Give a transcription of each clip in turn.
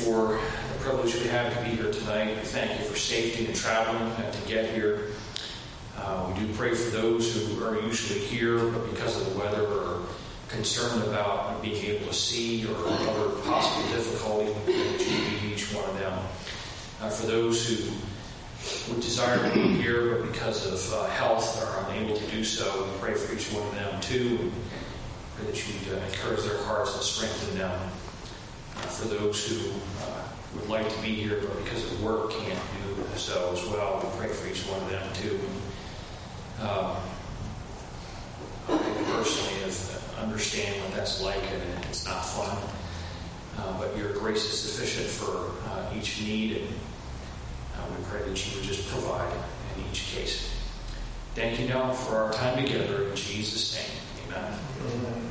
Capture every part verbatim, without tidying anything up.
for the privilege we have to be here tonight. We thank you for safety and traveling and to get here. Uh, we do pray for those who are usually here, but because of the weather are concerned about being able to see or other possible difficulty, that you be each one of them. Uh, for those who would desire to be here, but because of uh, health are unable to do so, we pray for each one of them too. And pray that you'd uh, encourage their hearts and strengthen them. Uh, for those who uh, would like to be here, but because of work can't do so as well, we pray for each one of them too. Um, I personally have understand what that's like, and it's not fun. Uh, but your grace is sufficient for uh, each need, and uh, we pray that you would just provide in each case. Thank you now for our time together in Jesus' name. Amen. Amen.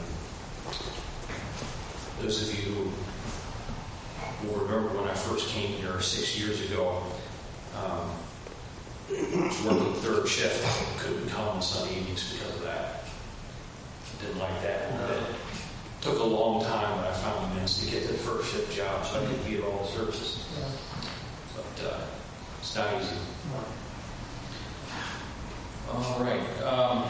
Those of you who will remember when I first came here six years ago, um, I was working third shift. I couldn't come on Sunday evenings because of that. I didn't like that one bit. It took a long time when I finally managed to get the first shift job so I could be at all the services. But uh, it's not easy. All right. Um,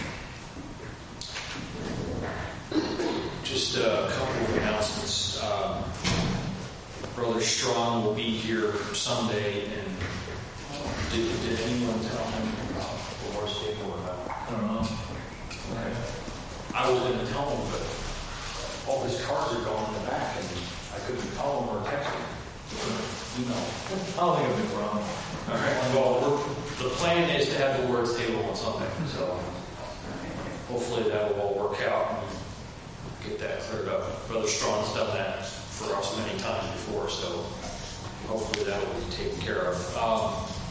just a couple of announcements. Um, Brother Strong will be here Sunday, and did, did anyone tell him about the Lord's table or not? I don't know. Okay. I was going to tell him, but all his cards are gone in the back, and I couldn't call him or text him. You know. I don't think it'll be wrong. All right. Well, we're, the plan is to have the Lord's table on Sunday, so hopefully that will all work out and get that cleared up. Brother Strong's done that for us many times before, so hopefully that will be taken care of. Um,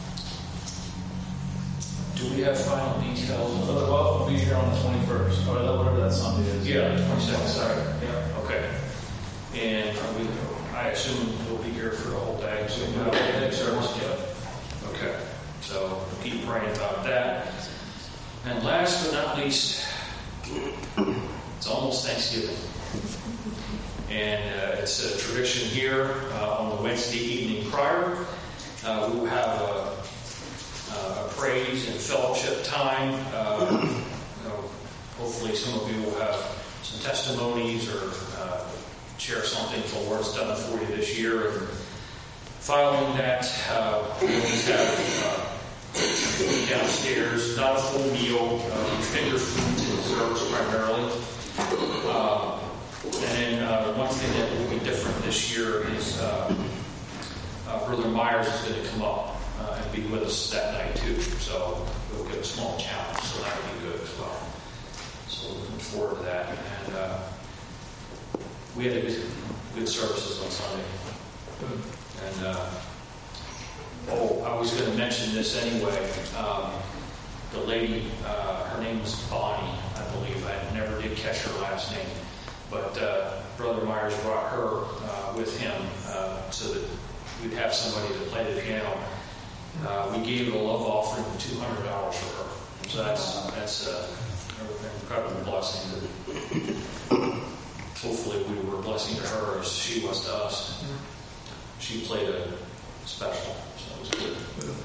do we have final details? Well, we'll be here on the twenty-first, or whatever that Sunday is. Yeah, the twenty-second, sorry. Yeah. Okay. And are we, I assume we'll be here for the whole day. So we'll have a whole day service. Yeah. Okay. So keep praying about that. And last but not least, it's almost Thanksgiving. And uh, it's a tradition here uh, on the Wednesday evening prior. Uh, we will have a, a praise and fellowship time. Uh, you know, hopefully some of you will have some testimonies or uh, share something the Lord's done for you this year. And following that, uh, we always have uh, downstairs, not a full meal, uh, finger foods and desserts primarily. Uh, And then uh, one thing that will be different this year is uh, uh, Brother Myers is going to come up uh, and be with us that night too. So we'll get a small challenge, so that will be good as well. So looking forward to that. And uh, we had a good, good services on Sunday. And uh, oh, I was going to mention this anyway. Um, the lady, uh, her name was Bonnie, I believe. I never did catch her last name. But uh, Brother Myers brought her uh, with him uh, so that we'd have somebody to play the piano. Uh, we gave a love offering of two hundred dollars for her. So that's that's uh, an incredible blessing. Hopefully we were a blessing to her as she was to us. She played a special, so it was good.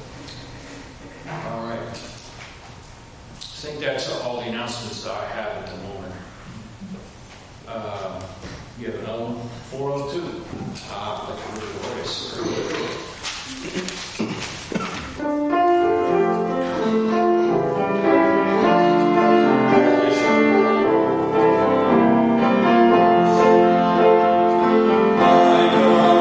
All right. I think that's all the announcements that I have at the moment. Uh, you have another one? four oh two. Ah, like a really voice. My God.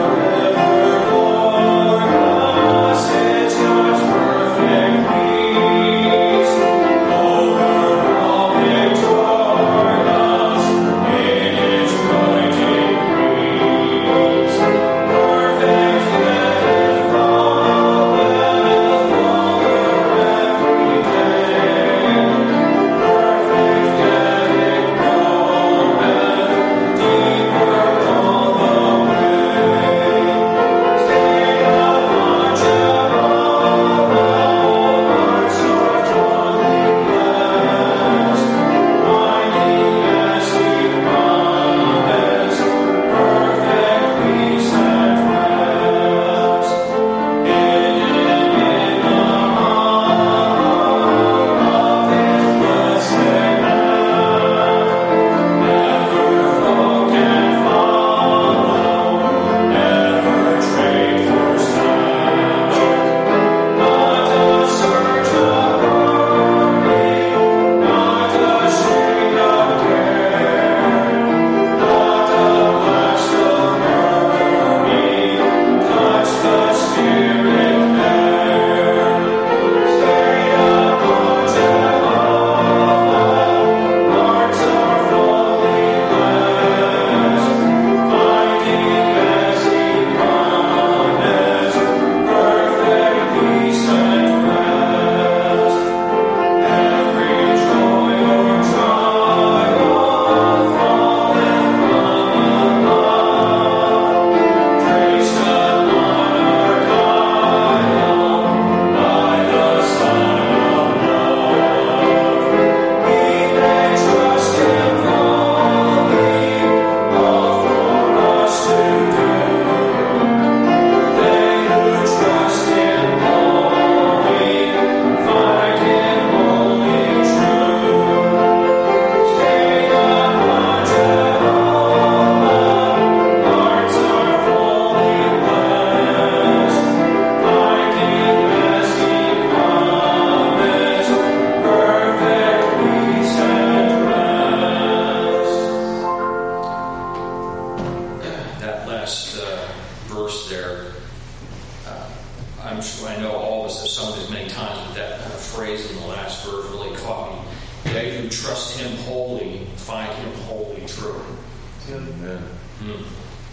verse there. Uh, I'm sure I know all of us have sung this many times, but that kind of phrase in the last verse really caught me. They who trust him wholly find him wholly true. Amen. Hmm.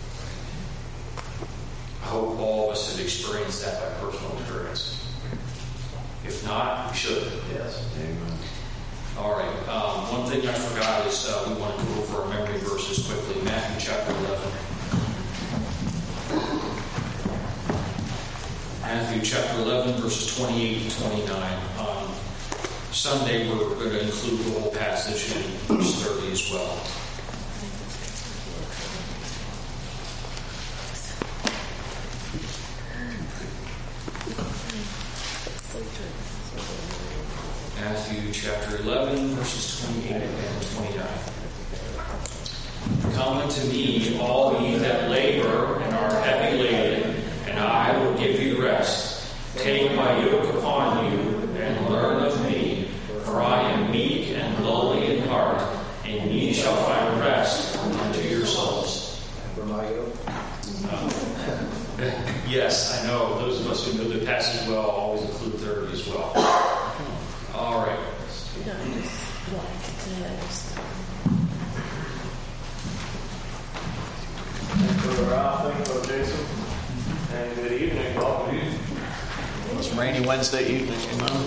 I hope all of us have experienced that by personal experience. If not, we should. Yes. Amen. All right. Um, one thing I forgot is uh, we want to go over our memory verses quickly. Matthew chapter eleven. Matthew chapter eleven, verses twenty-eight to twenty-nine. Um, Sunday we're going to include the whole passage in verse thirty as well. Matthew chapter eleven, verses twenty-eight and twenty-nine. Come unto me, all ye that labor and are heavy laden, and I will give you rest. Take my yoke upon you, and learn of me, for I am meek and lowly in heart, and ye shall find rest unto your souls. For my yoke. Uh, yes, I know. Those of us who know the passage well always include thirty as well. All right. Thank you, Ralph. Thank you, Jason. And good evening. Welcome. It's rainy Wednesday evening. Amen.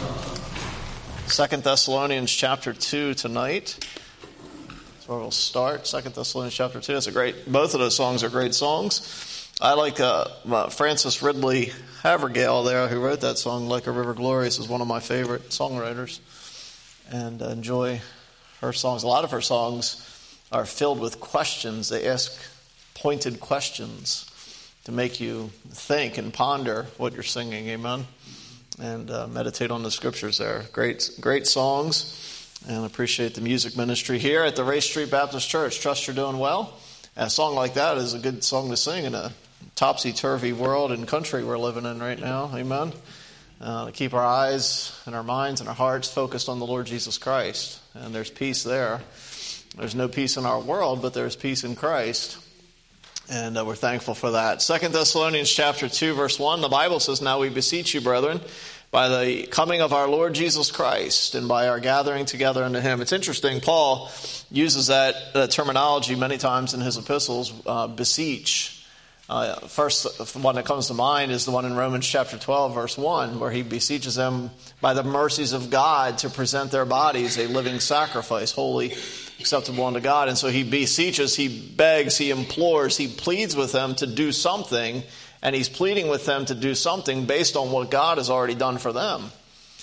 Second Thessalonians chapter two tonight. That's where we'll start. Second Thessalonians chapter two. It's a great. Both of those songs are great songs. I like uh, uh, Frances Ridley Havergale there, who wrote that song, "Like a River Glorious," is one of my favorite songwriters, and uh, enjoy her songs. A lot of her songs are filled with questions. They ask pointed questions to make you think and ponder what you're singing. Amen. And uh, meditate on the scriptures there. Great, great songs, and appreciate the music ministry here at the Race Street Baptist Church. Trust you're doing well. And a song like that is a good song to sing in a topsy-turvy world and country we're living in right now. Amen. Uh, to keep our eyes and our minds and our hearts focused on the Lord Jesus Christ. And there's peace there. There's no peace in our world, but there's peace in Christ. And uh, we're thankful for that. Second Thessalonians chapter two, verse one, the Bible says, "Now we beseech you, brethren, by the coming of our Lord Jesus Christ and by our gathering together unto him." It's interesting, Paul uses that uh, terminology many times in his epistles, uh, beseech. Uh, first one that comes to mind is the one in Romans chapter twelve, verse one, where he beseeches them by the mercies of God to present their bodies a living sacrifice, holy, acceptable unto God. And so he beseeches, he begs, he implores, he pleads with them to do something, and he's pleading with them to do something based on what God has already done for them.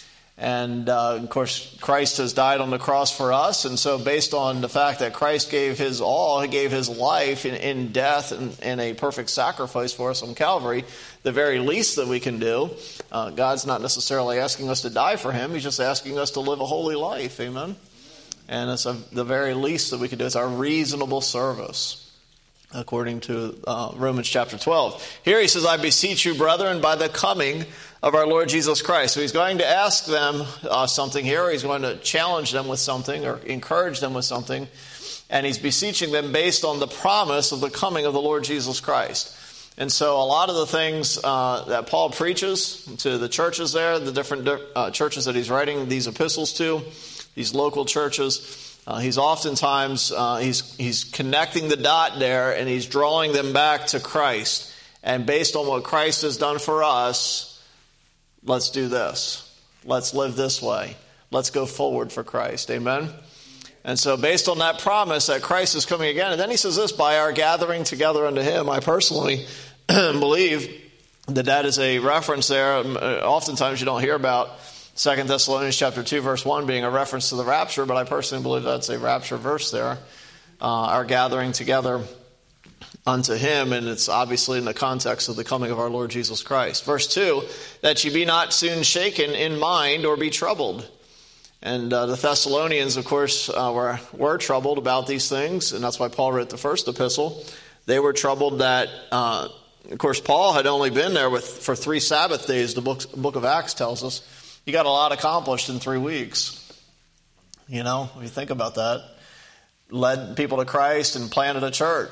And, uh, of course, Christ has died on the cross for us, and so based on the fact that Christ gave his all, he gave his life in, in death and in a perfect sacrifice for us on Calvary, the very least that we can do, uh, God's not necessarily asking us to die for him, he's just asking us to live a holy life, amen? And it's a, the very least that we can do. It's our reasonable service, according to uh, Romans chapter twelve. Here he says, "I beseech you, brethren, by the coming of our Lord Jesus Christ." So he's going to ask them uh, something here. He's going to challenge them with something or encourage them with something. And he's beseeching them based on the promise of the coming of the Lord Jesus Christ. And so a lot of the things uh, that Paul preaches to the churches there, the different uh, churches that he's writing these epistles to, these local churches, uh, he's oftentimes, uh, he's, he's connecting the dot there, and he's drawing them back to Christ. And based on what Christ has done for us, let's do this. Let's live this way. Let's go forward for Christ. Amen? And so based on that promise that Christ is coming again, and then he says this, by our gathering together unto him, I personally believe that that is a reference there. Oftentimes you don't hear about Second Thessalonians chapter two, verse one being a reference to the rapture, but I personally believe that's a rapture verse there. Uh, our gathering together unto him, and it's obviously in the context of the coming of our Lord Jesus Christ. Verse two, that ye be not soon shaken in mind or be troubled. And uh, the Thessalonians, of course, uh, were, were troubled about these things, and that's why Paul wrote the first epistle. They were troubled that, uh, of course, Paul had only been there with for three Sabbath days, the book, book of Acts tells us. He got a lot accomplished in three weeks. You know, when you think about that. Led people to Christ and planted a church.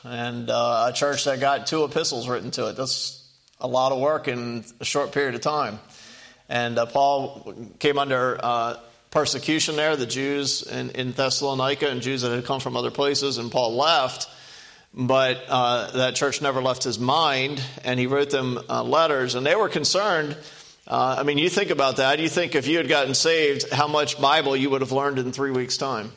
and uh, a church that got two epistles written to it. That's a lot of work in a short period of time. And uh, Paul came under uh, persecution there, the Jews in, in Thessalonica and Jews that had come from other places, and Paul left. But uh, that church never left his mind, and he wrote them uh, letters, and they were concerned. Uh, I mean, you think about that. You think if you had gotten saved, how much Bible you would have learned in three weeks' time.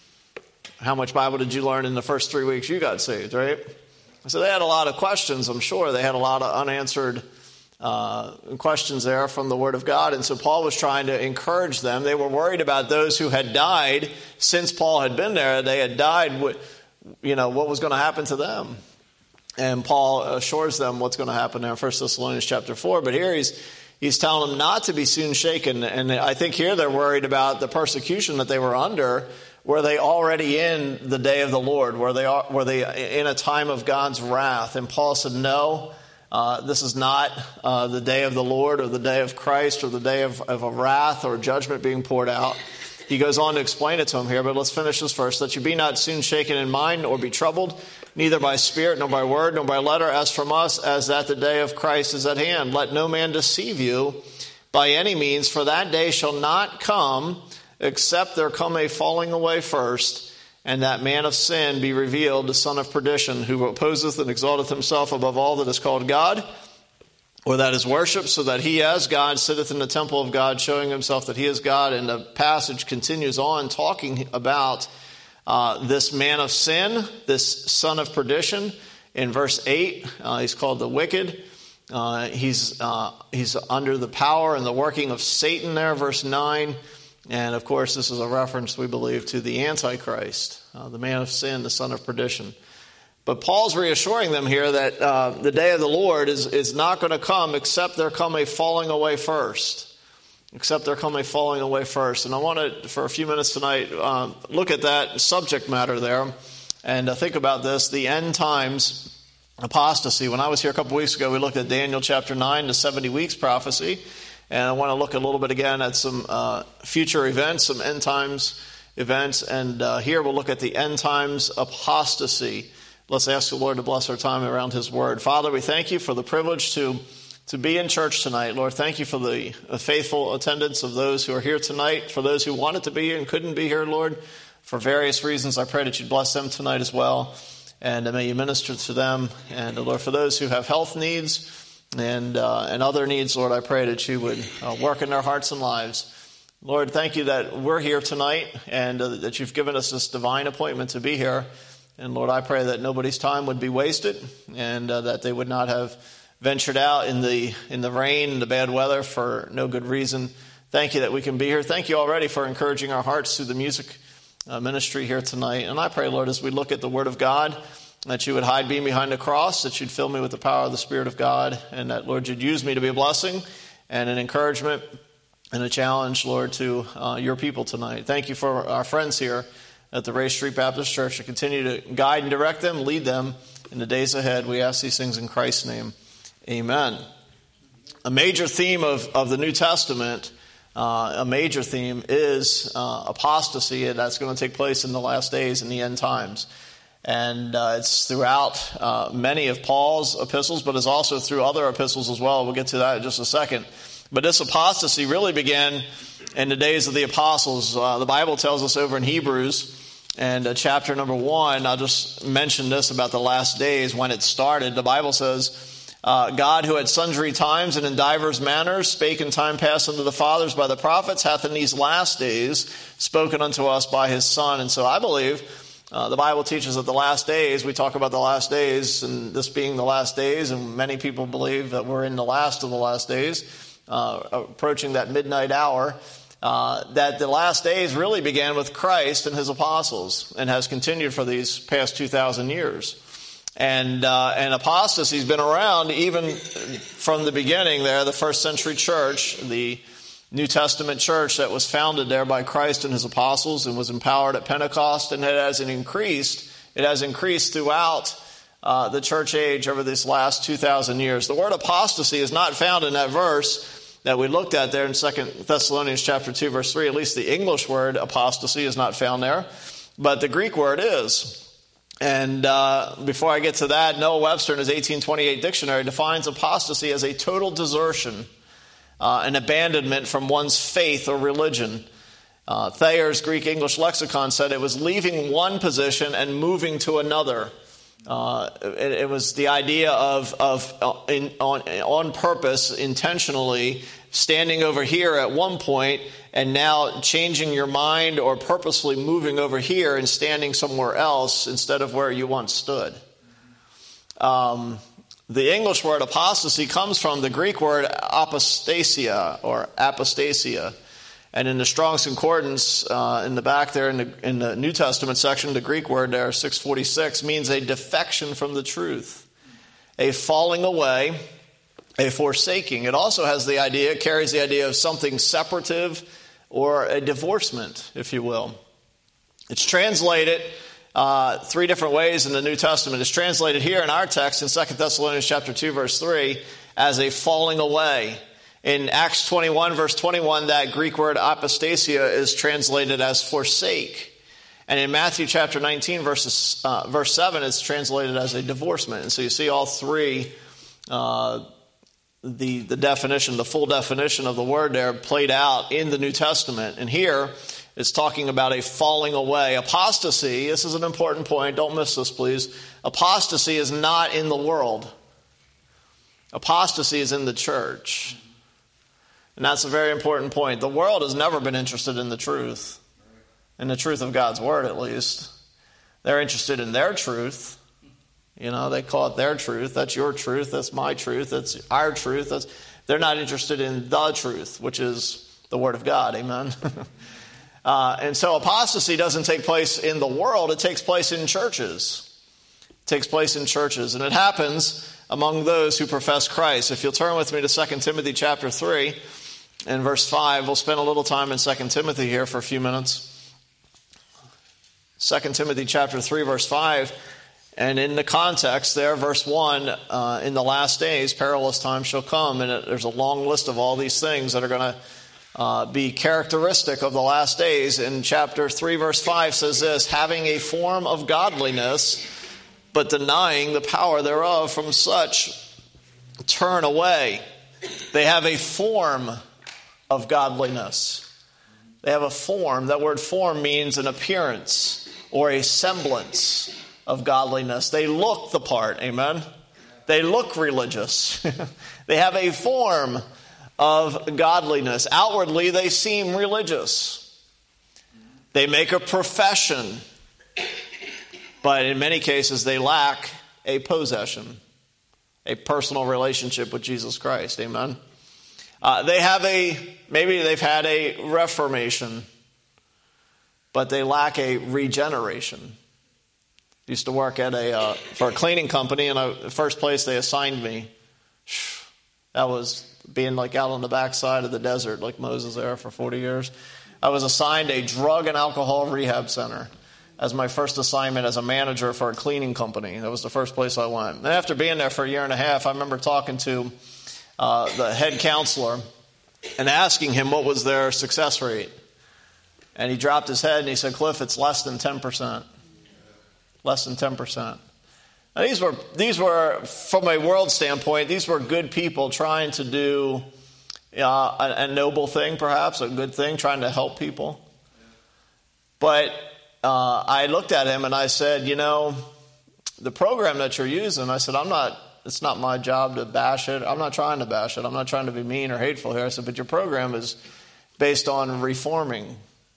How much Bible did you learn in the first three weeks you got saved, right? So they had a lot of questions, I'm sure. They had a lot of unanswered uh, questions there from the Word of God. And so Paul was trying to encourage them. They were worried about those who had died since Paul had been there. They had died, you know, what was going to happen to them. And Paul assures them what's going to happen there in First Thessalonians chapter four. But here he's he's telling them not to be soon shaken. And I think here they're worried about the persecution that they were under. Were they already in the day of the Lord? Were they were they in a time of God's wrath? And Paul said, no, uh, this is not uh, the day of the Lord or the day of Christ or the day of, of a wrath or judgment being poured out. He goes on to explain it to him here, but let's finish this first. That you be not soon shaken in mind or be troubled, neither by spirit, nor by word, nor by letter, as from us, as that the day of Christ is at hand. Let no man deceive you by any means, for that day shall not come, except there come a falling away first, and that man of sin be revealed, the son of perdition, who opposeth and exalteth himself above all that is called God, or that is worshipped, so that he as God sitteth in the temple of God, showing himself that he is God. And the passage continues on talking about uh, this man of sin, this son of perdition. In verse eight, uh, he's called the wicked. Uh, he's, uh, he's under the power and the working of Satan there, verse nine. And, of course, this is a reference, we believe, to the Antichrist, uh, the man of sin, the son of perdition. But Paul's reassuring them here that uh, the day of the Lord is, is not going to come except there come a falling away first. Except there come a falling away first. And I want to, for a few minutes tonight, uh, look at that subject matter there and uh, think about this, the end times apostasy. When I was here a couple weeks ago, we looked at Daniel chapter nine, the seventy weeks prophecy. And I want to look a little bit again at some uh, future events, some end times events. And uh, here we'll look at the end times apostasy. Let's ask the Lord to bless our time around his word. Father, we thank you for the privilege to, to be in church tonight. Lord, thank you for the faithful attendance of those who are here tonight, for those who wanted to be here and couldn't be here, Lord, for various reasons. I pray that you'd bless them tonight as well. And may you minister to them. And Lord, for those who have health needs, And uh, and other needs, Lord, I pray that you would uh, work in their hearts and lives. Lord, thank you that we're here tonight and uh, that you've given us this divine appointment to be here. And Lord, I pray that nobody's time would be wasted and uh, that they would not have ventured out in the in the rain and the bad weather for no good reason. Thank you that we can be here. Thank you already for encouraging our hearts through the music uh, ministry here tonight. And I pray, Lord, as we look at the Word of God, that you would hide me behind the cross, that you'd fill me with the power of the Spirit of God, and that, Lord, you'd use me to be a blessing and an encouragement and a challenge, Lord, to uh, your people tonight. Thank you for our friends here at the Ray Street Baptist Church. To continue to guide and direct them, lead them in the days ahead. We ask these things in Christ's name. Amen. A major theme of, of the New Testament, uh, a major theme is uh, apostasy, and that's going to take place in the last days, in the end times. And uh, it's throughout uh, many of Paul's epistles, but it's also through other epistles as well. We'll get to that in just a second. But this apostasy really began in the days of the apostles. Uh, the Bible tells us over in Hebrews, and uh, chapter number one, I'll just mention this about the last days when it started. The Bible says, uh, God, who at sundry times and in divers manners spake in time past unto the fathers by the prophets, hath in these last days spoken unto us by his Son. And so I believe Uh, the Bible teaches that the last days, we talk about the last days, and this being the last days, and many people believe that we're in the last of the last days, uh, approaching that midnight hour, uh, that the last days really began with Christ and his apostles, and has continued for these past two thousand years. And, uh, and apostasy has been around even from the beginning there, the first century church, the New Testament church that was founded there by Christ and his apostles and was empowered at Pentecost, and it has increased. It has increased throughout uh, the church age over these last two thousand years. The word apostasy is not found in that verse that we looked at there in Second Thessalonians chapter two, verse three. At least the English word apostasy is not found there, but the Greek word is. And uh, before I get to that, Noah Webster in his eighteen twenty-eight dictionary defines apostasy as a total desertion, uh, an abandonment from one's faith or religion. Uh, Thayer's Greek English lexicon said it was leaving one position and moving to another. Uh, it, it was the idea of, of uh, in, on, on purpose, intentionally, standing over here at one point and now changing your mind or purposely moving over here and standing somewhere else instead of where you once stood. Um, the English word apostasy comes from the Greek word apostasia or apostasia. And in the Strong's Concordance, uh, in the back there in the, in the New Testament section, the Greek word there, six forty-six, means a defection from the truth, a falling away, a forsaking. It also has the idea, carries the idea of something separative or a divorcement, if you will. It's translated uh, three different ways in the New Testament. It's translated here in our text in Second Thessalonians chapter two, verse three, as a falling away. In Acts twenty-one, verse twenty-one, that Greek word apostasia is translated as forsake. And in Matthew chapter nineteen, verses, uh, verse seven, it's translated as a divorcement. And so you see all three, uh, the, the definition, the full definition of the word there played out in the New Testament. And here it's talking about a falling away. Apostasy, this is an important point, don't miss this please. Apostasy is not in the world. Apostasy is in the church. And that's a very important point. The world has never been interested in the truth, in the truth of God's word at least. They're interested in their truth. You know, they call it their truth. That's your truth. That's my truth. That's our truth. That's, they're not interested in the truth, which is the word of God. Amen. uh, and so apostasy doesn't take place in the world. It takes place in churches. It takes place in churches. And it happens among those who profess Christ. If you'll turn with me to Second Timothy chapter three. In verse five, we'll spend a little time in Second Timothy here for a few minutes. Second Timothy chapter three, verse five. And in the context there, verse one, uh, in the last days, perilous times shall come. And it, there's a long list of all these things that are going to uh, be characteristic of the last days. In chapter three, verse five says this, having a form of godliness, but denying the power thereof, from such turn away. They have a form of godliness. They have a form. That word form means an appearance or a semblance of godliness. They look the part. Amen. They look religious. They have a form of godliness. Outwardly, they seem religious. They make a profession, but in many cases, they lack a possession, a personal relationship with Jesus Christ. Amen. Uh, they have a, maybe they've had a reformation, but they lack a regeneration. Used to work at a uh, for a cleaning company, and I, the first place they assigned me, that was being like out on the backside of the desert, like Moses there for forty years. I was assigned a drug and alcohol rehab center as my first assignment as a manager for a cleaning company. That was the first place I went. And after being there for a year and a half, I remember talking to uh, the head counselor and asking him what was their success rate. And he dropped his head and he said, "Cliff, it's less than ten percent. Less than ten percent. Now, these were, these were, from a world standpoint, these were good people trying to do uh, a, a noble thing, perhaps, a good thing, trying to help people. But uh, I looked at him and I said, you know, the program that you're using, I said, I'm not, it's not my job to bash it. I'm not trying to bash it. I'm not trying to be mean or hateful here. I said, but your program is based on reforming,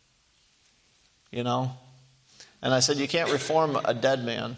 you know. And I said, you can't reform a dead man.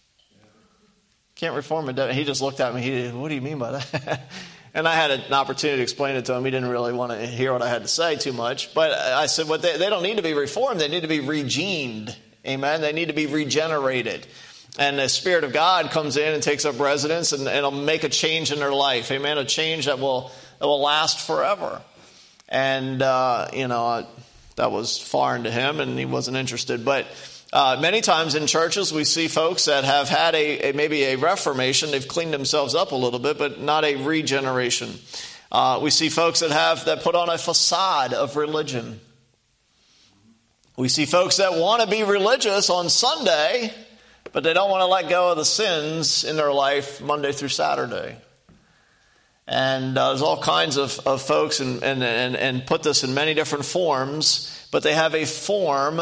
Can't reform a dead man. He just looked at me. He, what do you mean by that? And I had an opportunity to explain it to him. He didn't really want to hear what I had to say too much. But I said, well, they, they don't need to be reformed. They need to be regened. Amen. They need to be regenerated. And the Spirit of God comes in and takes up residence, and, and it'll make a change in their life. Amen. A change that will that will last forever. And, uh, you know, that was foreign to him, and he wasn't interested. But Uh, many times in churches we see folks that have had a, a maybe a reformation. They've cleaned themselves up a little bit, but not a regeneration. Uh, we see folks that have that put on a facade of religion. We see folks that want to be religious on Sunday, but they don't want to let go of the sins in their life Monday through Saturday. And uh, there's all kinds of, of folks and, and, and, and put this in many different forms, but they have a form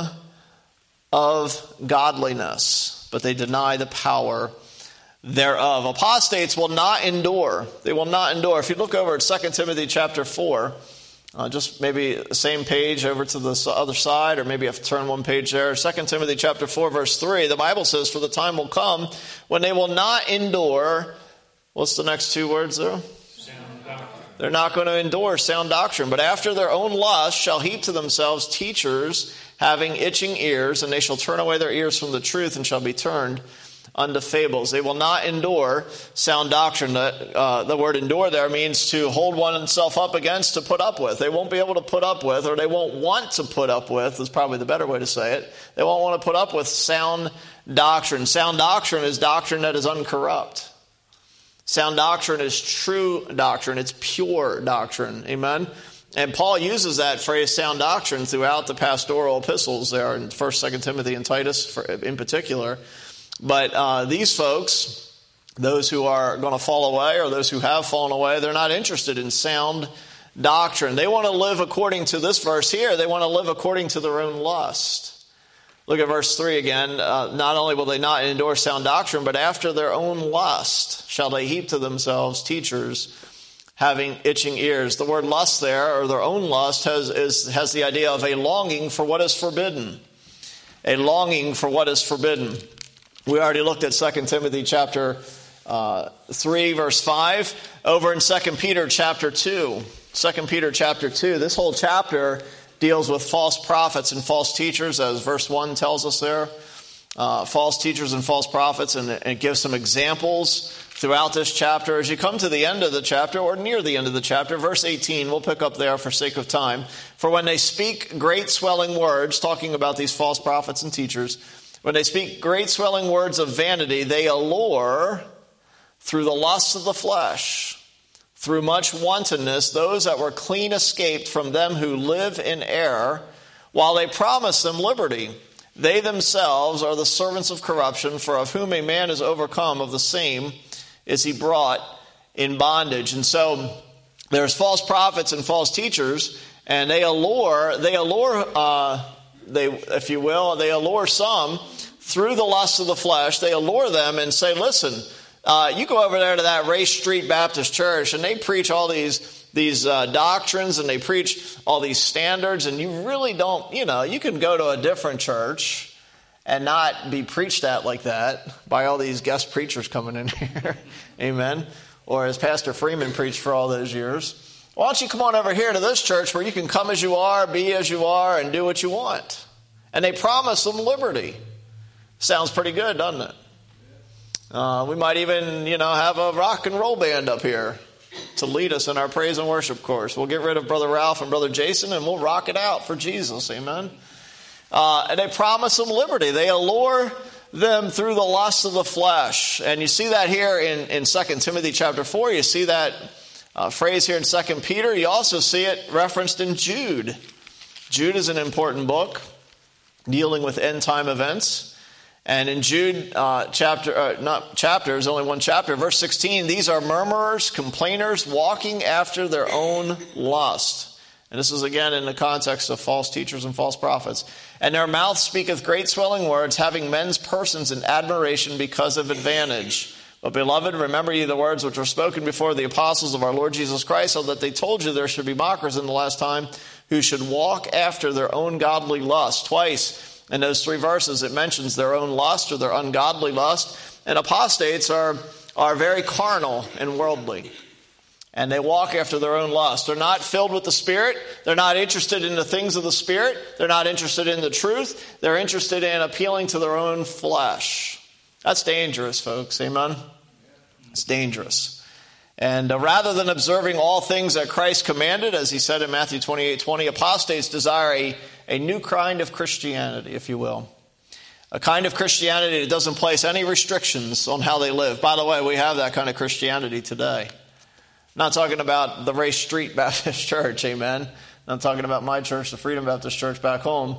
of godliness, but they deny the power thereof. Apostates will not endure. They will not endure. If you look over at Second Timothy chapter four, uh, just maybe the same page over to the other side, or maybe I have to turn one page there. Second Timothy chapter four, verse three, the Bible says, "For the time will come when they will not endure," what's the next two words there? They're not going to endure sound doctrine, but after their own lust shall heap to themselves teachers having itching ears, and they shall turn away their ears from the truth and shall be turned unto fables. They will not endure sound doctrine. The, uh, the word endure there means to hold oneself up against, to put up with. They won't be able to put up with, or they won't want to put up with, is probably the better way to say it. They won't want to put up with sound doctrine. Sound doctrine is doctrine that is uncorrupt. Sound doctrine is true doctrine. It's pure doctrine. Amen? And Paul uses that phrase, sound doctrine, throughout the pastoral epistles there in First, Second Timothy, and Titus for, in particular. But uh, these folks, those who are going to fall away or those who have fallen away, they're not interested in sound doctrine. They want to live according to this verse here. They want to live according to their own lust. Look at verse three again. Uh, not only will they not endure sound doctrine, but after their own lust shall they heap to themselves teachers having itching ears. The word lust there, or their own lust, has, is, has the idea of a longing for what is forbidden. A longing for what is forbidden. We already looked at Second Timothy chapter uh, three, verse five. Over in Second Peter chapter two. Second Peter chapter two. This whole chapter deals with false prophets and false teachers, as verse one tells us there. Uh, false teachers and false prophets, and it gives some examples throughout this chapter. As you come to the end of the chapter, or near the end of the chapter, verse eighteen, we'll pick up there for sake of time. "For when they speak great swelling words," talking about these false prophets and teachers, "when they speak great swelling words of vanity, they allure through the lusts of the flesh, through much wantonness, those that were clean escaped from them who live in error, while they promise them liberty. They themselves are the servants of corruption, for of whom a man is overcome, of the same is he brought in bondage." And so there's false prophets and false teachers, and they allure, they allure, uh, they, if you will, they allure some through the lust of the flesh. They allure them and say, "Listen, Uh, you go over there to that Race Street Baptist Church, and they preach all these these uh, doctrines, and they preach all these standards, and you really don't, you know, you can go to a different church and not be preached at like that by all these guest preachers coming in here." Amen. Or as Pastor Freeman preached for all those years. "Why don't you come on over here to this church where you can come as you are, be as you are, and do what you want?" And they promise them liberty. Sounds pretty good, doesn't it? Uh, we might even, you know, have a rock and roll band up here to lead us in our praise and worship course. We'll get rid of Brother Ralph and Brother Jason, and we'll rock it out for Jesus. Amen. Uh, and they promise them liberty. They allure them through the lust of the flesh. And you see that here in, in Second Timothy chapter four. You see that uh, phrase here in Second Peter. You also see it referenced in Jude. Jude is an important book dealing with end time events. And in Jude uh, chapter, uh, not chapter, there's only one chapter, verse sixteen, "These are murmurers, complainers, walking after their own lust." And this is again in the context of false teachers and false prophets. "And their mouth speaketh great swelling words, having men's persons in admiration because of advantage. But beloved, remember ye the words which were spoken before the apostles of our Lord Jesus Christ, so that they told you there should be mockers in the last time, who should walk after their own godly lust." Twice in those three verses, it mentions their own lust or their ungodly lust. And apostates are, are very carnal and worldly. And they walk after their own lust. They're not filled with the Spirit. They're not interested in the things of the Spirit. They're not interested in the truth. They're interested in appealing to their own flesh. That's dangerous, folks. Amen? It's dangerous. And uh, rather than observing all things that Christ commanded, as he said in Matthew twenty-eight twenty, apostates desire a A new kind of Christianity, if you will. A kind of Christianity that doesn't place any restrictions on how they live. By the way, we have that kind of Christianity today. I'm not talking about the Race Street Baptist Church, amen. I'm not talking about my church, the Freedom Baptist Church back home.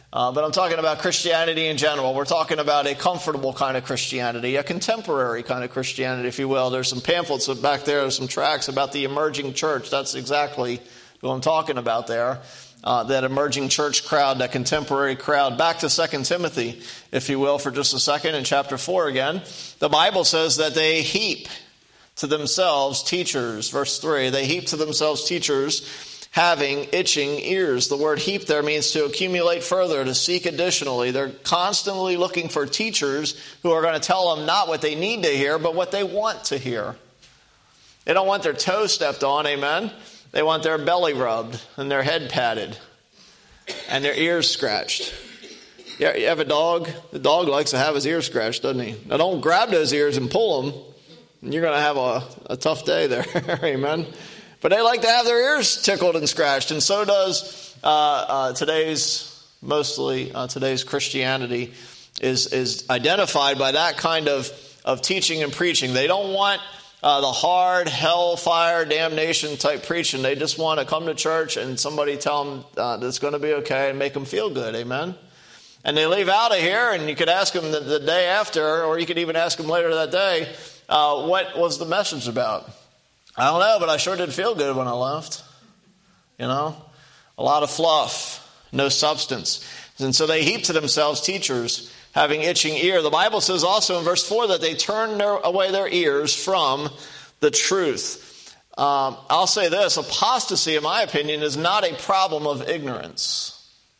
Uh, but I'm talking about Christianity in general. We're talking about a comfortable kind of Christianity, a contemporary kind of Christianity, if you will. There's some pamphlets back there, there's some tracts about the emerging church. That's exactly what I'm talking about there. Uh, that emerging church crowd, that contemporary crowd. Back to Second Timothy, if you will, for just a second, in chapter four again. The Bible says that they heap to themselves teachers. Verse three, they heap to themselves teachers having itching ears. The word heap there means to accumulate further, to seek additionally. They're constantly looking for teachers who are going to tell them not what they need to hear, but what they want to hear. They don't want their toes stepped on, amen? They want their belly rubbed and their head patted and their ears scratched. Yeah, you have a dog? The dog likes to have his ears scratched, doesn't he? Now don't grab those ears and pull them. You're going to have a, a tough day there, amen? But they like to have their ears tickled and scratched, and so does uh, uh, today's, mostly uh, today's Christianity is is identified by that kind of, of teaching and preaching. They don't want uh, the hard hellfire damnation type preaching. They just want to come to church and somebody tell them uh, that it's going to be okay and make them feel good, amen? And they leave out of here, and you could ask them the, the day after, or you could even ask them later that day, uh, what was the message about? I don't know, but I sure did feel good when I left. You know, a lot of fluff, no substance. And so they heap to themselves teachers having itching ear. The Bible says also in verse four that they turn their, away their ears from the truth. Um, I'll say this, apostasy, in my opinion, is not a problem of ignorance.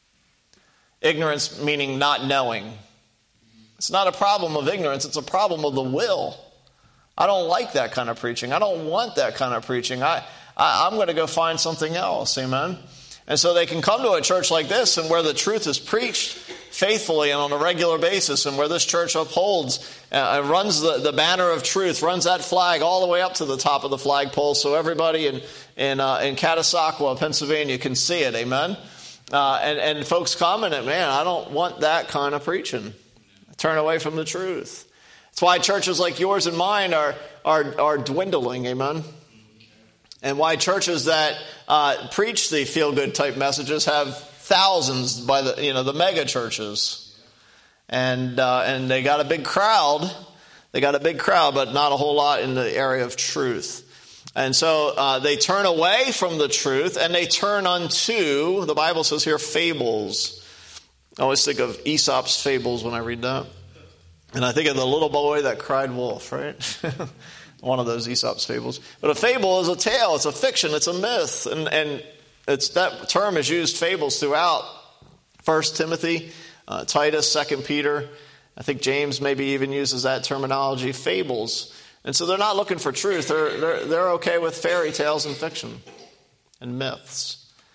Ignorance meaning not knowing. It's not a problem of ignorance, it's a problem of the will. I don't like that kind of preaching. I don't want that kind of preaching. I, I, I'm going to go find something else, amen? And so they can come to a church like this and where the truth is preached faithfully and on a regular basis, and where this church upholds uh, and runs the, the banner of truth, runs that flag all the way up to the top of the flagpole so everybody in, in, uh, in Catasauqua, Pennsylvania can see it, amen? Uh, and, and folks come and, man, I don't want that kind of preaching. Turn away from the truth. That's why churches like yours and mine are are, are dwindling, amen? And why churches that uh, preach the feel-good type messages have thousands by the, you know, the mega churches. And, uh, and they got a big crowd. They got a big crowd, but not a whole lot in the area of truth. And so uh, they turn away from the truth and they turn unto, the Bible says here, fables. I always think of Aesop's fables when I read that. And I think of the little boy that cried wolf, right? One of those Aesop's fables. But a fable is a tale. It's a fiction. It's a myth. And, and it's that term is used, fables, throughout First Timothy, uh, Titus, Second Peter. I think James maybe even uses that terminology, fables. And so they're not looking for truth. They're, they're, they're okay with fairy tales and fiction and myths.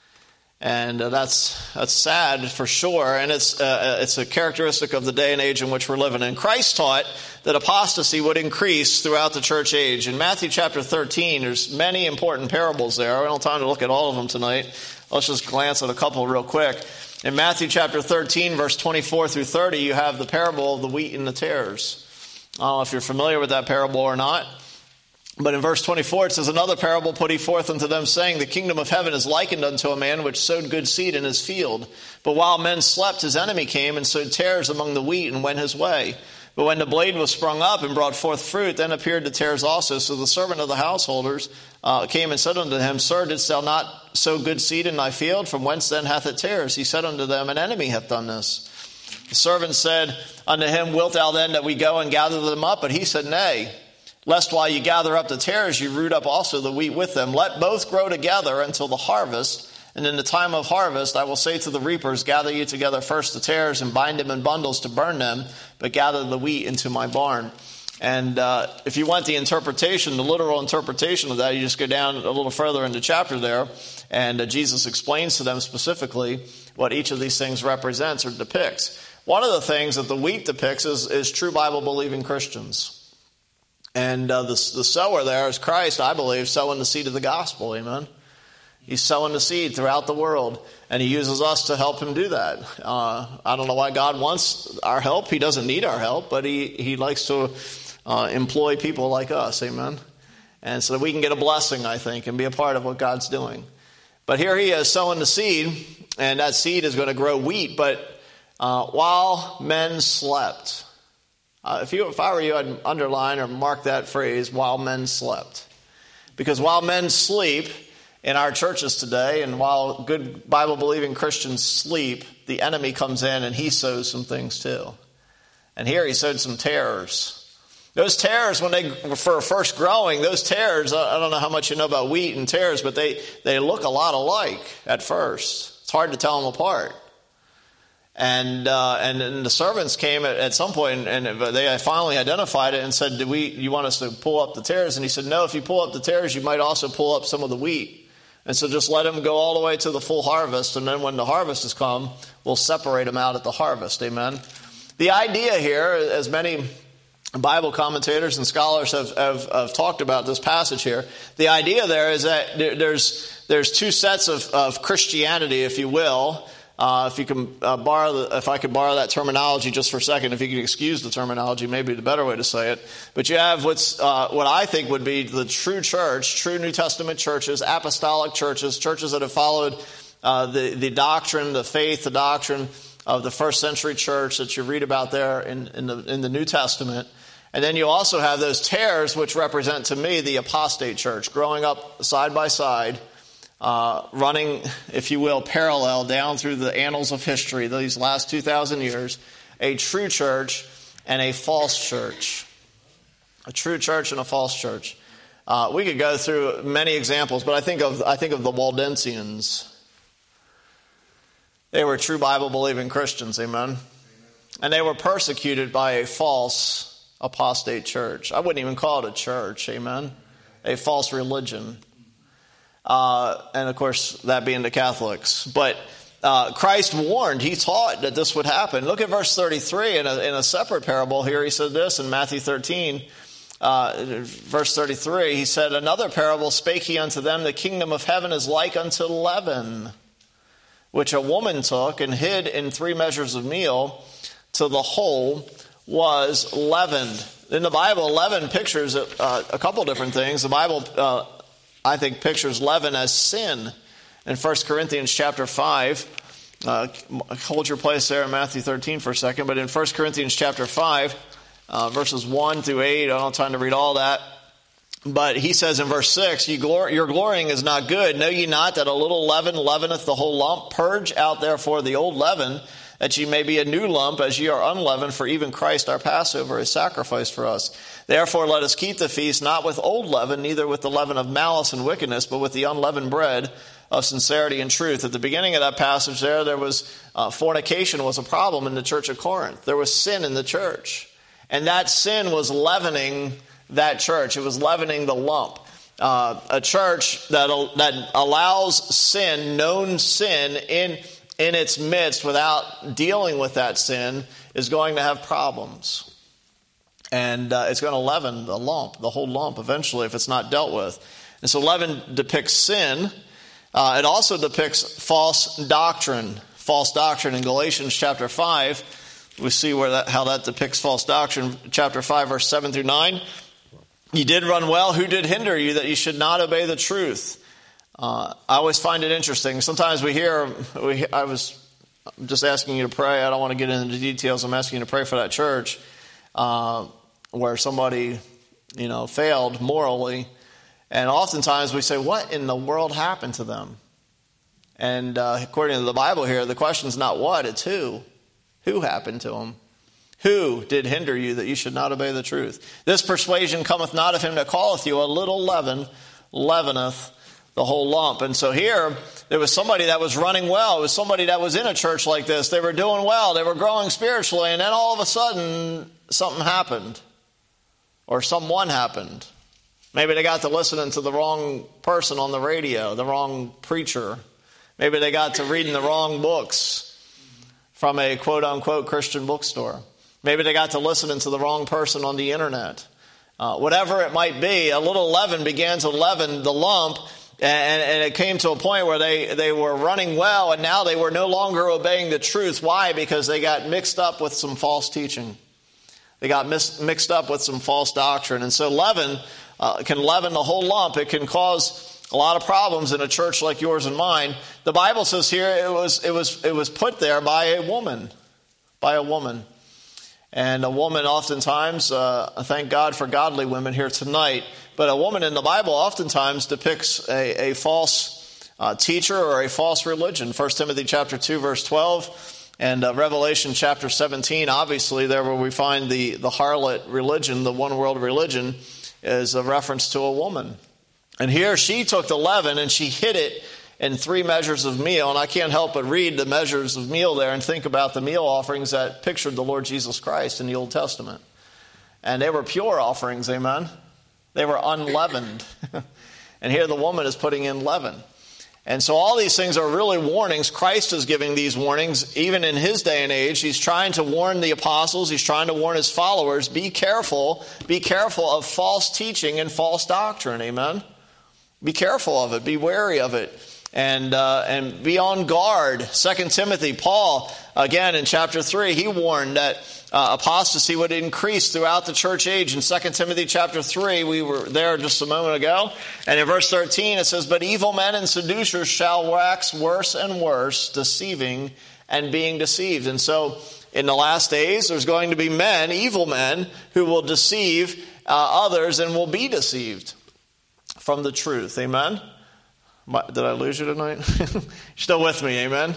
And uh, that's that's sad for sure, and it's uh, it's a characteristic of the day and age in which we're living in. Christ taught that apostasy would increase throughout the church age. In Matthew chapter thirteen, there's many important parables there. We don't have time to look at all of them tonight. Let's just glance at a couple real quick. In Matthew chapter thirteen, verse twenty-four through thirty, you have the parable of the wheat and the tares. I don't know if you're familiar with that parable or not. But in verse twenty-four, it says, another parable put he forth unto them, saying, the kingdom of heaven is likened unto a man which sowed good seed in his field. But while men slept, his enemy came and sowed tares among the wheat and went his way. But when the blade was sprung up and brought forth fruit, then appeared the tares also. So the servant of the householders uh, came and said unto him, Sir, didst thou not sow good seed in thy field? From whence then hath it tares? He said unto them, an enemy hath done this. The servant said unto him, Wilt thou then that we go and gather them up? But he said, Nay. Lest while you gather up the tares, you root up also the wheat with them. Let both grow together until the harvest. And in the time of harvest, I will say to the reapers, gather you together first the tares and bind them in bundles to burn them, but gather the wheat into my barn. And uh, if you want the interpretation, the literal interpretation of that, you just go down a little further in the chapter there, and uh, Jesus explains to them specifically what each of these things represents or depicts. One of the things that the wheat depicts is, is true Bible-believing Christians. And uh, the, the sower there is Christ, I believe, sowing the seed of the gospel, amen? He's sowing the seed throughout the world, and he uses us to help him do that. Uh, I don't know why God wants our help. He doesn't need our help, but he, he likes to uh, employ people like us, amen? And so that we can get a blessing, I think, and be a part of what God's doing. But here he is sowing the seed, and that seed is going to grow wheat, but Uh, while men slept. Uh, if you, if I were you, I'd underline or mark that phrase, while men slept. Because while men sleep in our churches today, and while good Bible-believing Christians sleep, the enemy comes in and he sows some things too. And here he sowed some tares. Those tares, when they were first growing, those tares, I don't know how much you know about wheat and tares, but they, they look a lot alike at first. It's hard to tell them apart. And, uh, and and the servants came at, at some point, and they finally identified it and said, "Do we? You want us to pull up the tares?" And he said, "No. If you pull up the tares, you might also pull up some of the wheat. And so just let them go all the way to the full harvest, and then when the harvest has come, we'll separate them out at the harvest." Amen. The idea here, as many Bible commentators and scholars have, have, have talked about this passage here, the idea there is that there's there's two sets of, of Christianity, if you will. Uh, if you can uh, borrow, the, if I could borrow that terminology just for a second, if you could excuse the terminology, maybe the better way to say it. But you have what's uh, what I think would be the true church, true New Testament churches, apostolic churches, churches that have followed uh, the the doctrine, the faith, the doctrine of the first century church that you read about there in, in the in the New Testament. And then you also have those tares, which represent to me the apostate church, growing up side by side. Uh, running, if you will, parallel down through the annals of history, these last two thousand years, a true church and a false church. A true church and a false church. Uh, we could go through many examples, but I think of I think of the Waldensians. They were true Bible-believing Christians, amen? And they were persecuted by a false apostate church. I wouldn't even call it a church, amen? A false religion. Uh, and of course, that being the Catholics. But uh, Christ warned, he taught that this would happen. Look at verse thirty-three in a, in a separate parable here. He said this in Matthew thirteen, uh, verse thirty-three. He said, "Another parable spake he unto them, the kingdom of heaven is like unto leaven, which a woman took and hid in three measures of meal, till the whole was leavened." In the Bible, leaven pictures uh, a couple different things. The Bible uh, I think pictures leaven as sin. In First Corinthians chapter five, uh, hold your place there in Matthew thirteen for a second, but in First Corinthians chapter five, uh, verses one through eight, I don't have time to read all that, but he says in verse six, "Ye glor- your glorying is not good. Know ye not that a little leaven leaveneth the whole lump? Purge out therefore the old leaven, that ye may be a new lump, as ye are unleavened, for even Christ our Passover is sacrificed for us. Therefore let us keep the feast, not with old leaven, neither with the leaven of malice and wickedness, but with the unleavened bread of sincerity and truth." At the beginning of that passage there, there was uh, fornication was a problem in the church of Corinth. There was sin in the church. And that sin was leavening that church. It was leavening the lump. Uh, a church that, that allows sin, known sin, in in its midst without dealing with that sin is going to have problems. And uh, it's going to leaven the lump, the whole lump eventually if it's not dealt with. And so leaven depicts sin. Uh, it also depicts false doctrine. False doctrine in Galatians chapter five. We see where that, how that depicts false doctrine. Chapter five, verse seven through nine. "You did run well. Who did hinder you that you should not obey the truth?" Uh, I always find it interesting. Sometimes we hear, we, I was just asking you to pray. I don't want to get into the details. I'm asking you to pray for that church uh, where somebody, you know, failed morally. And oftentimes we say, what in the world happened to them? And uh, according to the Bible here, the question is not what, it's who. Who happened to them? Who did hinder you that you should not obey the truth? "This persuasion cometh not of him that calleth you. A little leaven leaveneth the whole lump." And so here, there was somebody that was running well. It was somebody that was in a church like this. They were doing well. They were growing spiritually. And then all of a sudden, something happened. Or someone happened. Maybe they got to listening to the wrong person on the radio, the wrong preacher. Maybe they got to reading the wrong books from a quote-unquote Christian bookstore. Maybe they got to listening to the wrong person on the internet. Uh, whatever it might be, a little leaven began to leaven the lump. And, and it came to a point where they, they were running well, and now they were no longer obeying the truth. Why? Because they got mixed up with some false teaching. They got mis- mixed up with some false doctrine. And so leaven uh, can leaven the whole lump. It can cause a lot of problems in a church like yours and mine. The Bible says here it was it was it was put there by a woman. by a woman. And a woman oftentimes, uh, thank God for godly women here tonight, but a woman in the Bible oftentimes depicts a, a false uh, teacher or a false religion. First Timothy chapter two, verse twelve, and uh, Revelation chapter seventeen, obviously there where we find the, the harlot religion, the one world religion, is a reference to a woman. And here she took the leaven and she hid it in three measures of meal. And I can't help but read the measures of meal there and think about the meal offerings that pictured the Lord Jesus Christ in the Old Testament. And they were pure offerings, amen? They were unleavened. And here the woman is putting in leaven. And so all these things are really warnings. Christ is giving these warnings even in his day and age. He's trying to warn the apostles. He's trying to warn his followers. Be careful. Be careful of false teaching and false doctrine, amen? Be careful of it. Be wary of it. And uh, and be on guard. Second Timothy, Paul, again in chapter three, he warned that uh, apostasy would increase throughout the church age. In Second Timothy chapter three, we were there just a moment ago. And in verse thirteen, it says, "But evil men and seducers shall wax worse and worse, deceiving and being deceived." And so in the last days, there's going to be men, evil men, who will deceive uh, others and will be deceived from the truth. Amen? Did I lose you tonight? Still with me, amen?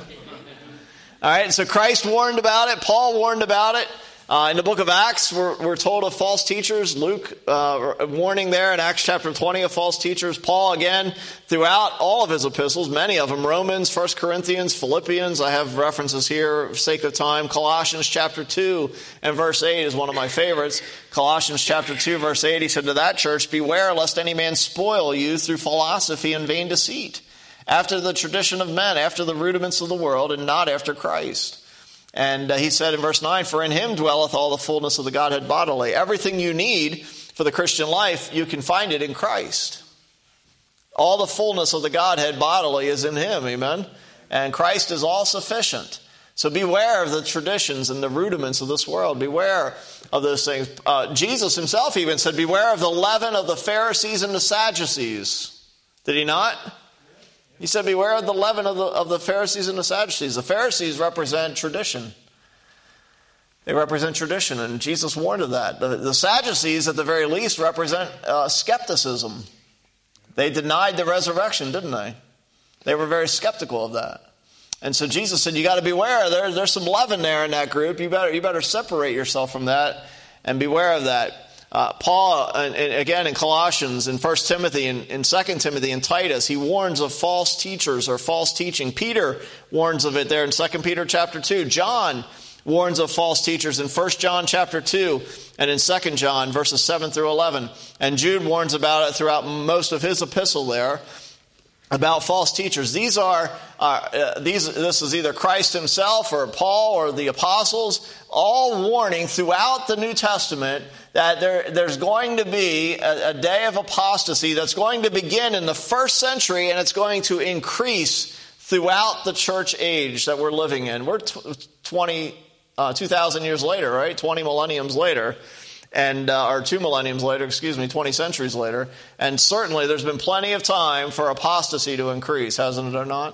All right, so Christ warned about it. Paul warned about it. Uh, in the book of Acts, we're, we're told of false teachers. Luke, uh, warning there in Acts chapter twenty of false teachers. Paul, again, throughout all of his epistles, many of them, Romans, First Corinthians, Philippians, I have references here for sake of time. Colossians chapter two and verse eight is one of my favorites. Colossians chapter two, verse eight, he said to that church, "Beware lest any man spoil you through philosophy and vain deceit, after the tradition of men, after the rudiments of the world, and not after Christ." And uh, he said in verse nine, "For in him dwelleth all the fullness of the Godhead bodily." Everything you need for the Christian life, you can find it in Christ. All the fullness of the Godhead bodily is in him, amen? And Christ is all sufficient. So beware of the traditions and the rudiments of this world. Beware of those things. Uh, Jesus himself even said, "Beware of the leaven of the Pharisees and the Sadducees." Did he not? He said, "Beware of the leaven of the, of the Pharisees and the Sadducees." The Pharisees represent tradition. They represent tradition, and Jesus warned of that. The, the Sadducees, at the very least, represent uh, skepticism. They denied the resurrection, didn't they? They were very skeptical of that. And so Jesus said, you got to beware. There, there's some leaven there in that group. You better, you better separate yourself from that and beware of that. Uh, Paul, and, and again in Colossians, in First Timothy, and in Second Timothy, and Titus, he warns of false teachers or false teaching. Peter warns of it there in Second Peter chapter two. John warns of false teachers in First John chapter two and in Second John verses seven through eleven. And Jude warns about it throughout most of his epistle there about false teachers. These are uh, uh, these. This is either Christ himself or Paul or the apostles, all warning throughout the New Testament that there, there's going to be a, a day of apostasy that's going to begin in the first century, and it's going to increase throughout the church age that we're living in. We're twenty, uh, two thousand years later, right? twenty millenniums later. And uh, or two millenniums later, excuse me, twenty centuries later. And certainly there's been plenty of time for apostasy to increase, hasn't it or not?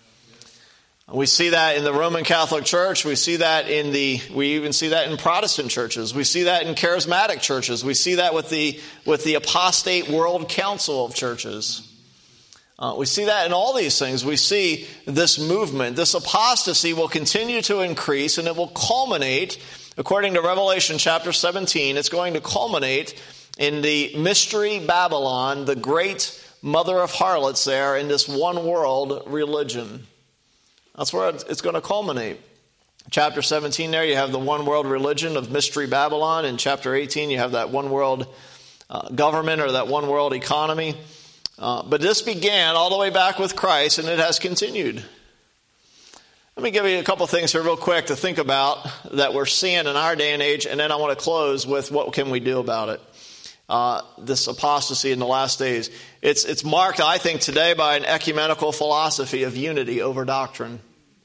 We see that in the Roman Catholic Church. We see that in the, we even see that in Protestant churches. We see that in charismatic churches. We see that with the, with the apostate World Council of Churches. Uh, we see that in all these things. We see this movement. This apostasy will continue to increase, and it will culminate, according to Revelation chapter seventeen, it's going to culminate in the mystery Babylon, the great mother of harlots there, in this one world religion. That's where it's going to culminate. Chapter seventeen there, you have the one world religion of mystery Babylon. In chapter eighteen, you have that one world uh, government or that one world economy. Uh, but this began all the way back with Christ, and it has continued. Let me give you a couple things here real quick to think about that we're seeing in our day and age, and then I want to close with what can we do about it. Uh, this apostasy in the last days. It's, it's marked, I think, today by an ecumenical philosophy of unity over doctrine.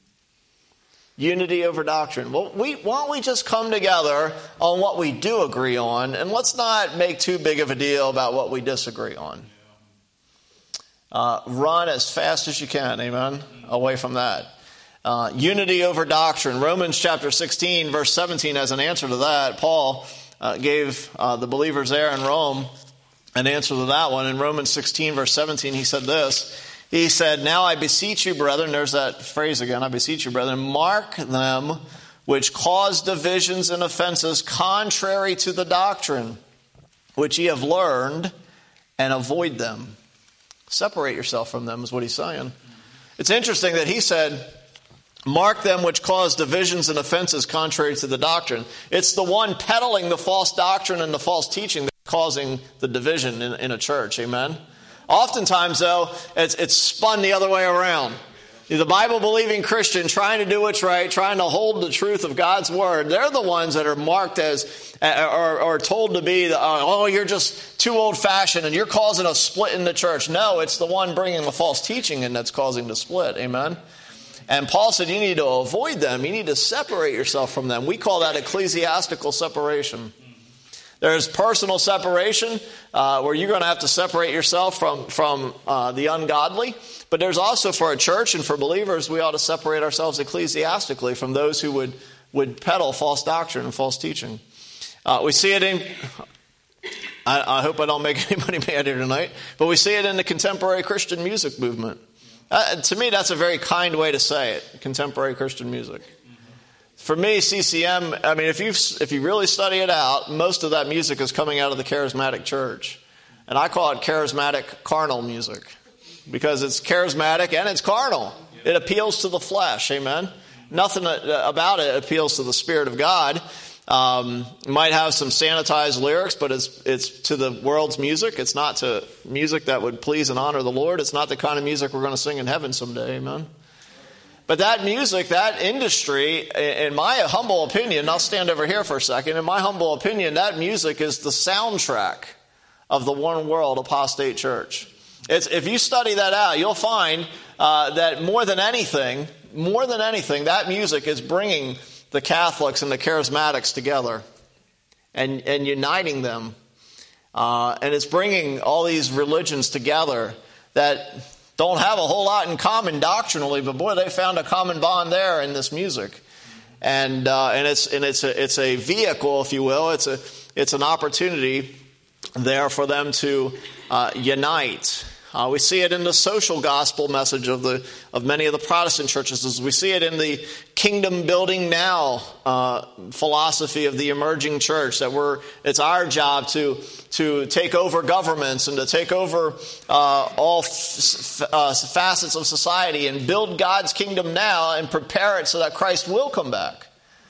Unity over doctrine. Well, we, why don't we just come together on what we do agree on, and let's not make too big of a deal about what we disagree on. Uh, run as fast as you can, amen, away from that. Uh, unity over doctrine. Romans chapter sixteen, verse seventeen, as an answer to that, Paul uh, gave uh, the believers there in Rome an answer to that one. In Romans sixteen, verse seventeen, he said this. He said, "Now I beseech you, brethren," there's that phrase again, "I beseech you, brethren, mark them which cause divisions and offenses contrary to the doctrine, which ye have learned, and avoid them." Separate yourself from them is what he's saying. It's interesting that he said, mark them which cause divisions and offenses contrary to the doctrine. It's the one peddling the false doctrine and the false teaching that's causing the division in, in a church. Amen? Oftentimes, though, it's, it's spun the other way around. The Bible-believing Christian trying to do what's right, trying to hold the truth of God's Word, they're the ones that are marked as, or, or told to be, the, oh, you're just too old-fashioned and you're causing a split in the church. No, it's the one bringing the false teaching in that's causing the split. Amen? And Paul said you need to avoid them. You need to separate yourself from them. We call that ecclesiastical separation. There's personal separation uh, where you're going to have to separate yourself from, from uh, the ungodly. But there's also for a church and for believers, we ought to separate ourselves ecclesiastically from those who would, would peddle false doctrine and false teaching. Uh, we see it in, I, I hope I don't make anybody mad here tonight, but we see it in the contemporary Christian music movement. Uh, to me, that's a very kind way to say it, contemporary Christian music. For me, C C M, I mean, if you if you really study it out, most of that music is coming out of the charismatic church. And I call it charismatic carnal music because it's charismatic and it's carnal. It appeals to the flesh, amen? Nothing about it appeals to the Spirit of God. Um, it might have some sanitized lyrics, but it's it's to the world's music. It's not to music that would please and honor the Lord. It's not the kind of music we're going to sing in heaven someday, amen? But that music, that industry, in my humble opinion, I'll stand over here for a second, in my humble opinion, that music is the soundtrack of the one world apostate church. It's, if you study that out, you'll find uh, that more than anything, more than anything, that music is bringing the Catholics and the Charismatics together and, and uniting them. Uh, and it's bringing all these religions together that don't have a whole lot in common doctrinally, but boy, they found a common bond there in this music. And uh, and it's and it's a it's a vehicle, if you will. It's a it's an opportunity there for them to uh, unite. Uh, we see it in the social gospel message of the of many of the Protestant churches. As we see it in the kingdom building now uh, philosophy of the emerging church. That we're it's our job to to take over governments and to take over uh, all f- uh, facets of society and build God's kingdom now and prepare it so that Christ will come back.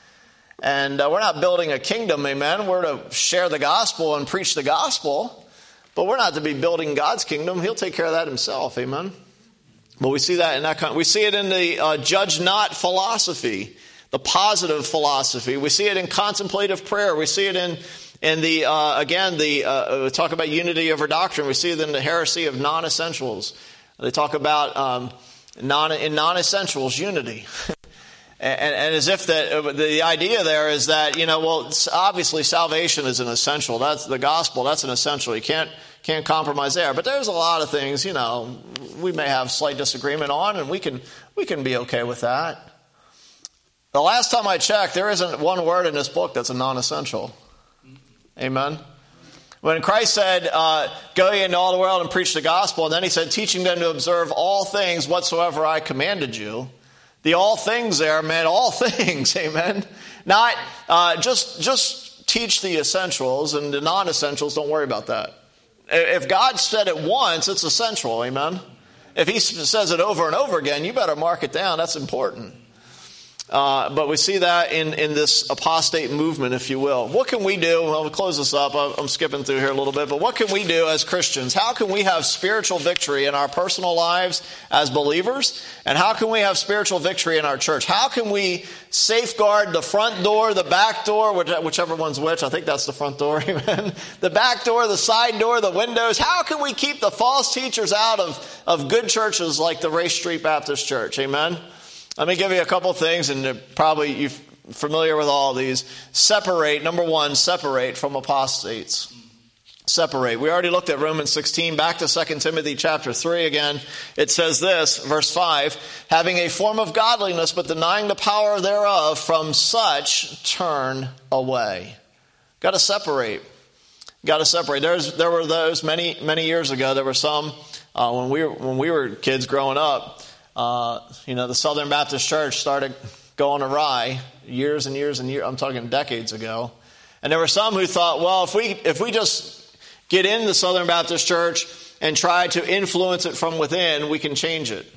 And uh, we're not building a kingdom, amen. We're to share the gospel and preach the gospel. But we're not to be building God's kingdom. He'll take care of that himself. Amen. But we see that in that kind. We see it in the uh, judge not philosophy, the positive philosophy. We see it in contemplative prayer. We see it in in the uh, again the uh, we talk about unity over doctrine. We see it in the heresy of non-essentials. They talk about um, non in non-essentials unity. And, and as if that the idea there is that, you know, well, obviously salvation is an essential. That's the gospel. That's an essential. You can't can't compromise there. But there's a lot of things, you know, we may have slight disagreement on, and we can we can be okay with that. The last time I checked, there isn't one word in this book that's a non-essential. Amen. When Christ said, uh, "Go ye into all the world and preach the gospel," and then he said, "Teaching them to observe all things whatsoever I commanded you." The all things there meant all things, amen? Not uh, just just teach the essentials, and the non-essentials, don't worry about that. If God said it once, it's essential, amen? If he says it over and over again, you better mark it down. That's important. Uh, but we see that in, in this apostate movement, if you will. What can we do? Well, we'll close this up. I'm skipping through here a little bit. But what can we do as Christians? How can we have spiritual victory in our personal lives as believers? And how can we have spiritual victory in our church? How can we safeguard the front door, the back door, whichever one's which? I think that's the front door, amen? The back door, the side door, the windows. How can we keep the false teachers out of, of good churches like the Race Street Baptist Church, amen? Let me give you a couple things, and probably you're familiar with all of these. Separate, number one, separate from apostates. Separate. We already looked at Romans sixteen. Back to Second Timothy chapter three again. It says this, verse five, having a form of godliness, but denying the power thereof, from such turn away. Got to separate. Got to separate. There's, there were those many, many years ago. There were some uh, when we were when we were kids growing up. Uh, you know, the Southern Baptist Church started going awry years and years and years. I'm talking decades ago. And there were some who thought, well, if we if we just get in the Southern Baptist Church and try to influence it from within, we can change it.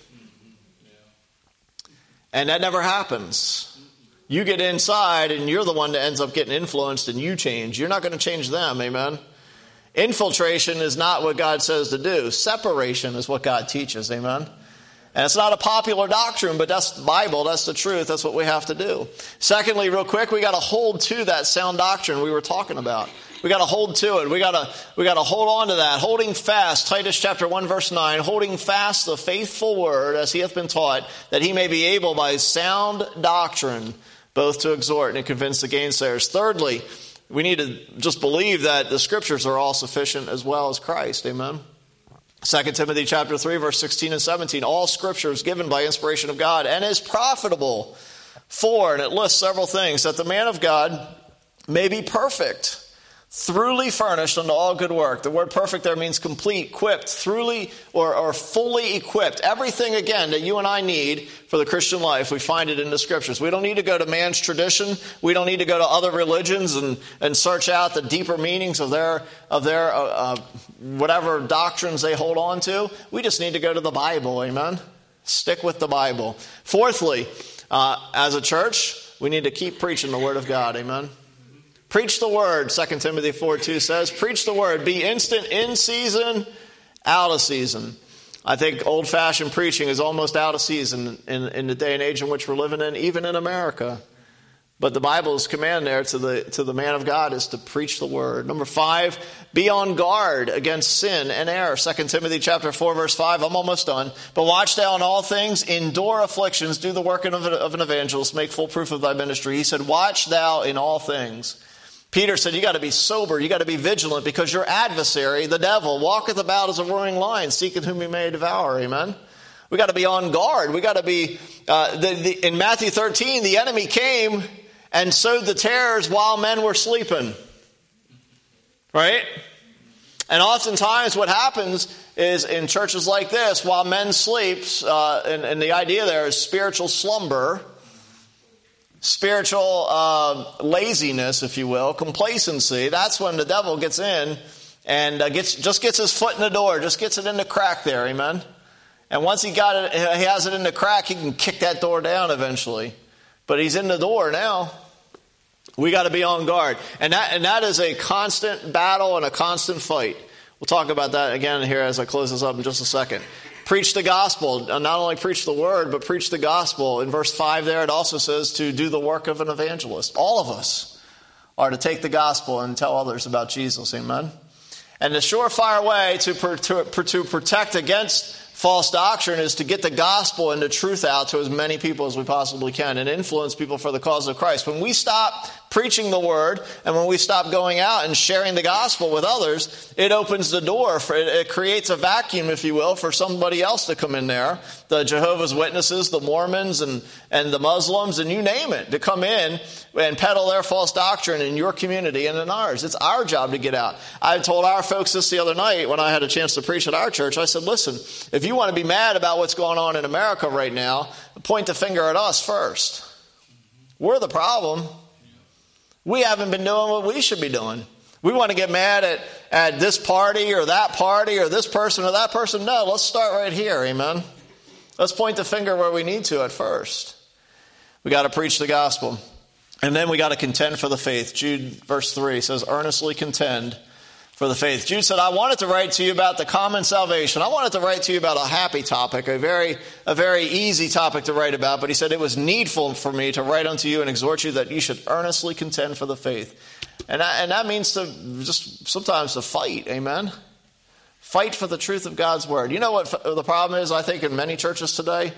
And that never happens. You get inside and you're the one that ends up getting influenced and you change. You're not going to change them, amen? Infiltration is not what God says to do. Separation is what God teaches, amen? And it's not a popular doctrine, but that's the Bible, that's the truth, that's what we have to do. Secondly, real quick, we got to hold to that sound doctrine we were talking about. We got to hold to it. We got to we got to hold on to that. Holding fast, Titus chapter one verse nine, holding fast the faithful word as he hath been taught, that he may be able by sound doctrine both to exhort and convince the gainsayers. Thirdly, we need to just believe that the scriptures are all sufficient as well as Christ. Amen. Second Timothy chapter three verse sixteen and seventeen, all scripture is given by inspiration of God and is profitable for, and it lists several things, that the man of God may be perfect, thoroughly furnished unto all good work. The word perfect there means complete, equipped, thoroughly or, or fully equipped. Everything, again, that you and I need for the Christian life, we find it in the scriptures. We don't need to go to man's tradition. We don't need to go to other religions and, and search out the deeper meanings of their, of their uh, uh, whatever doctrines they hold on to. We just need to go to the Bible, amen? Stick with the Bible. Fourthly, uh, as a church, we need to keep preaching the word of God, amen? Preach the word, Second Timothy four two says. Preach the word. Be instant in season, out of season. I think old-fashioned preaching is almost out of season in, in the day and age in which we're living in, even in America. But the Bible's command there to the to the man of God is to preach the word. Number five, be on guard against sin and error. Second Timothy chapter four, verse five. I'm almost done. But watch thou in all things, endure afflictions, do the work of an, of an evangelist, make full proof of thy ministry. He said, watch thou in all things. Peter said, you got to be sober, you got to be vigilant, because your adversary, the devil, walketh about as a roaring lion, seeking whom he may devour. Amen? We got to be on guard. We got to be, uh, the, the, in Matthew thirteen, the enemy came and sowed the tares while men were sleeping. Right? And oftentimes what happens is in churches like this, while men sleep, uh, and, and the idea there is spiritual slumber, spiritual uh, laziness, if you will, complacency. That's when the devil gets in and uh, gets just gets his foot in the door, just gets it in the crack there, amen? And once he got it, he has it in the crack, he can kick that door down eventually. But he's in the door now. We got to be on guard. And that, and that is a constant battle and a constant fight. We'll talk about that again here as I close this up in just a second. Preach the gospel. Not only preach the word, but preach the gospel. In verse five there, it also says to do the work of an evangelist. All of us are to take the gospel and tell others about Jesus. Amen? And the surefire way to, to, to protect against false doctrine is to get the gospel and the truth out to as many people as we possibly can and influence people for the cause of Christ. When we stop preaching the word and when we stop going out and sharing the gospel with others, it opens the door for it, it creates a vacuum, if you will, for somebody else to come in there. The Jehovah's Witnesses, the Mormons, and, and the Muslims, and you name it, to come in and peddle their false doctrine in your community and in ours. It's our job to get out. I told our folks this the other night when I had a chance to preach at our church. I said, listen, if you want to be mad about what's going on in America right now, point the finger at us first. We're the problem. We haven't been doing what we should be doing. We want to get mad at, at this party or that party or this person or that person. No, let's start right here, amen? Let's point the finger where we need to at first. We got to preach the gospel. And then we got to contend for the faith. Jude verse three says, earnestly contend for the faith. Jude said, I wanted to write to you about the common salvation. I wanted to write to you about a happy topic, a very a very easy topic to write about. But he said, it was needful for me to write unto you and exhort you that you should earnestly contend for the faith. And that, and that means to just sometimes to fight, amen? Fight for the truth of God's word. You know what the problem is, I think, in many churches today?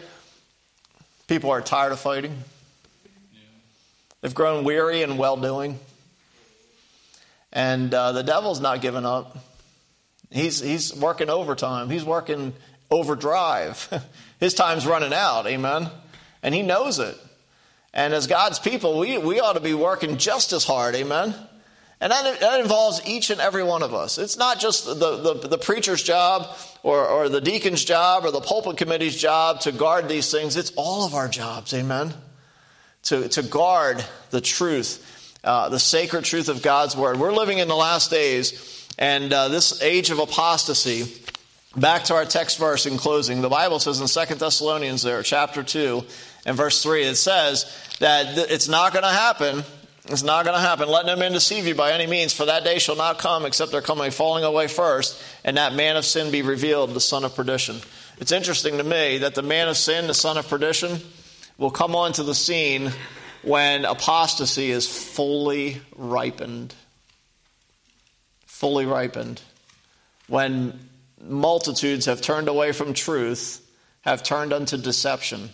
People are tired of fighting. They've grown weary in well-doing. And uh, the devil's not giving up. He's he's working overtime. He's working overdrive. His time's running out, amen? And he knows it. And as God's people, we, we ought to be working just as hard, amen? And that, that involves each and every one of us. It's not just the, the, the preacher's job or, or the deacon's job or the pulpit committee's job to guard these things. It's all of our jobs, amen? To, to guard the truth, uh, the sacred truth of God's word. We're living in the last days, and uh, this age of apostasy. Back to our text verse in closing. The Bible says in Second Thessalonians there, chapter two and verse three, it says that it's not going to happen. It's not going to happen. Let no man deceive you by any means, for that day shall not come except there come a falling away first, and that man of sin be revealed, the son of perdition. It's interesting to me that the man of sin, the son of perdition, will come onto the scene when apostasy is fully ripened. Fully ripened. When multitudes have turned away from truth, have turned unto deception,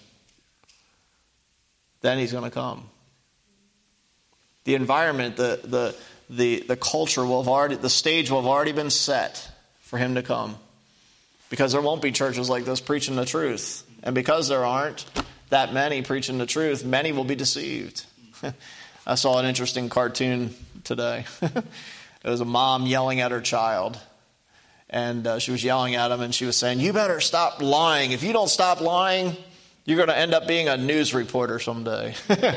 then he's going to come. The environment, the the the the culture will have already, the stage will have already been set for him to come. Because there won't be churches like this preaching the truth. And because there aren't that many preaching the truth, many will be deceived. I saw an interesting cartoon today. It was a mom yelling at her child. And uh, she was yelling at him, and she was saying, "You better stop lying. If you don't stop lying, you're going to end up being a news reporter someday."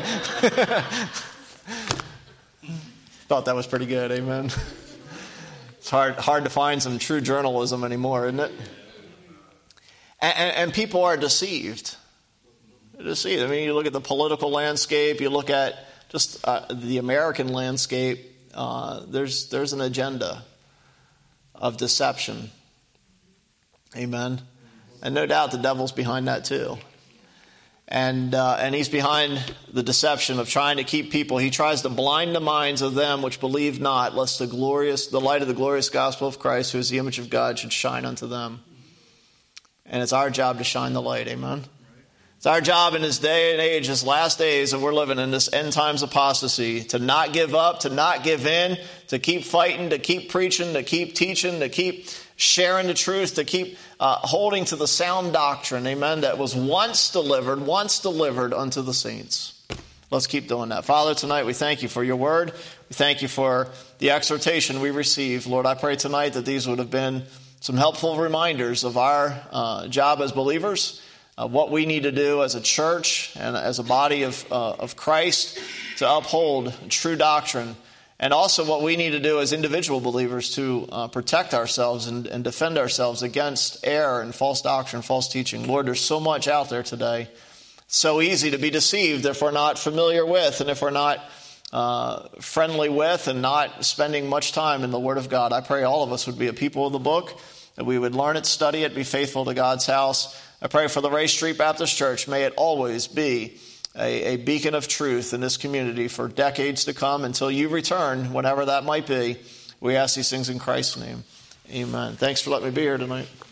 Thought that was pretty good, amen. It's hard hard to find some true journalism anymore, isn't it? And, and, and people are deceived. They're deceived. I mean, you look at the political landscape, you look at just uh, the American landscape, uh, there's there's an agenda of deception. Amen. And no doubt the devil's behind that too. And uh, and he's behind the deception of trying to keep people. He tries to blind the minds of them which believe not, lest the glorious, the light of the glorious gospel of Christ, who is the image of God, should shine unto them. And it's our job to shine the light. Amen. It's our job in this day and age, this last days that we're living in, this end times apostasy, to not give up, to not give in, to keep fighting, to keep preaching, to keep teaching, to keep sharing the truth, to keep uh, holding to the sound doctrine, amen, that was once delivered, once delivered unto the saints. Let's keep doing that. Father, tonight we thank you for your word. We thank you for the exhortation we receive. Lord, I pray tonight that these would have been some helpful reminders of our uh, job as believers, Uh, what we need to do as a church and as a body of uh, of Christ to uphold true doctrine, and also what we need to do as individual believers to uh, protect ourselves and, and defend ourselves against error and false doctrine, false teaching. Lord, there's so much out there today. It's so easy to be deceived if we're not familiar with and if we're not uh, friendly with and not spending much time in the Word of God. I pray all of us would be a people of the book, that we would learn it, study it, be faithful to God's house. I pray for the Ray Street Baptist Church. May it always be a, a beacon of truth in this community for decades to come until you return, whenever that might be. We ask these things in Christ's name. Amen. Thanks for letting me be here tonight.